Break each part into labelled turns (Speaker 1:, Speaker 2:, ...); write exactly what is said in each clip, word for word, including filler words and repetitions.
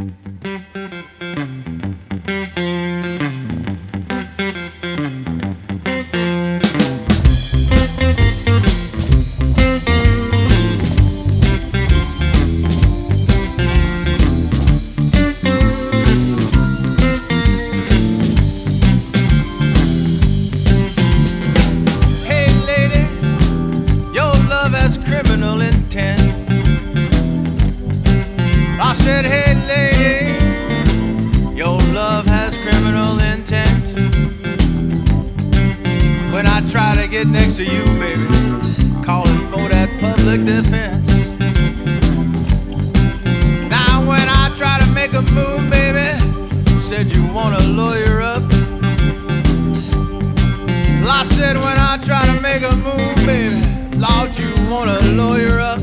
Speaker 1: Criminal intent. I said, hey lady, your love has criminal intent. When I try to get next to you, baby, calling for that public defense. Now when I try to make a move, baby, said you want to lawyer up. Well, I said when I try to make a move, baby, Lord, you wanna lawyer up?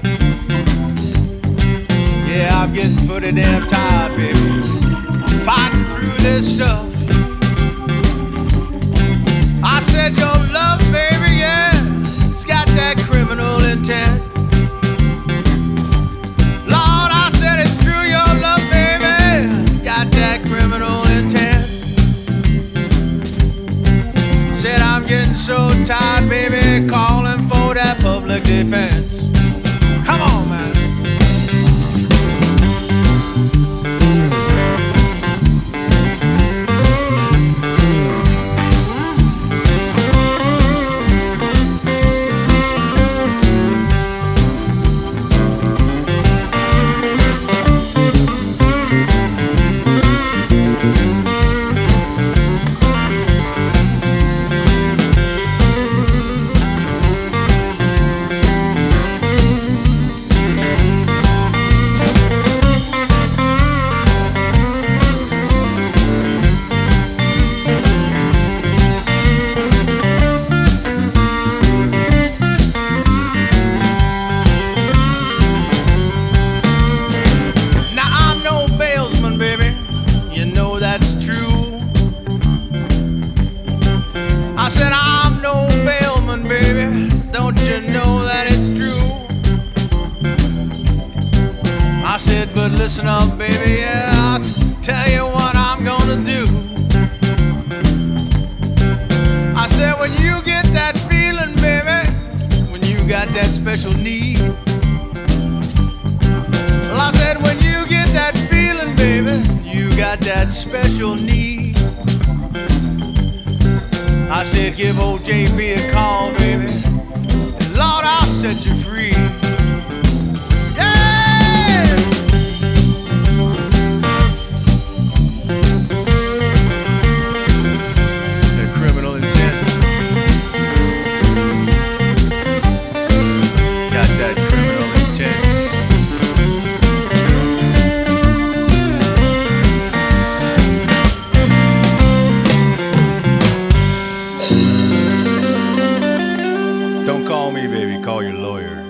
Speaker 1: Yeah, I'm getting pretty damn tired, baby, fighting through this stuff. I said your love, baby, yeah, it's got that criminal intent. Lord, I said it's true, your love, baby, got that criminal intent. Said I'm getting so tired, baby, calling for that public defense. Come on, man. I said I'm no bailman, baby, don't you know that it's true? I said, but listen up, baby, yeah, I'll tell you what I'm gonna do. I said, when you get that feeling, baby, when you got that special need. Well, I said, when you get that feeling, baby, you got that special need. I said, give old J P a call, baby, and Lord, I'll set you free. Yeah! The criminal intent. Got that criminal intent. Don't call me, baby, call your lawyer.